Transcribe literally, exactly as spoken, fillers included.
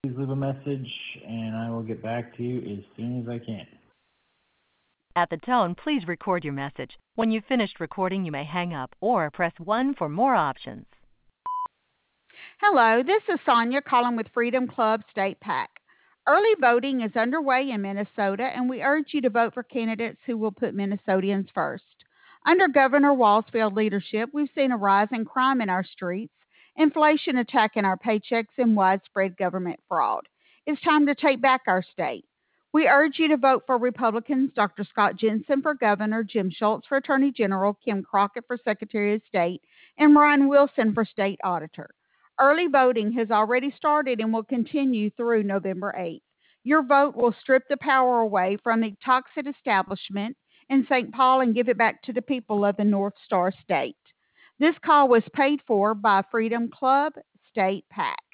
please leave a message and I will get back to you as soon as I can. At the tone, please record your message. When you've finished recording, you may hang up or press one for more options. Hello, this is Sonia calling with Freedom Club State PAC. Early voting is underway in Minnesota, and we urge you to vote for candidates who will put Minnesotans first. Under Governor Walzfield's leadership, we've seen a rise in crime in our streets, inflation attacking our paychecks, and widespread government fraud. It's time to take back our state. We urge you to vote for Republicans Doctor Scott Jensen for governor, Jim Schultz for attorney general, Kim Crockett for secretary of state, and Ryan Wilson for state auditor. Early voting has already started and will continue through November eighth. Your vote will strip the power away from the toxic establishment in Saint Paul and give it back to the people of the North Star State. This call was paid for by Freedom Club State PAC.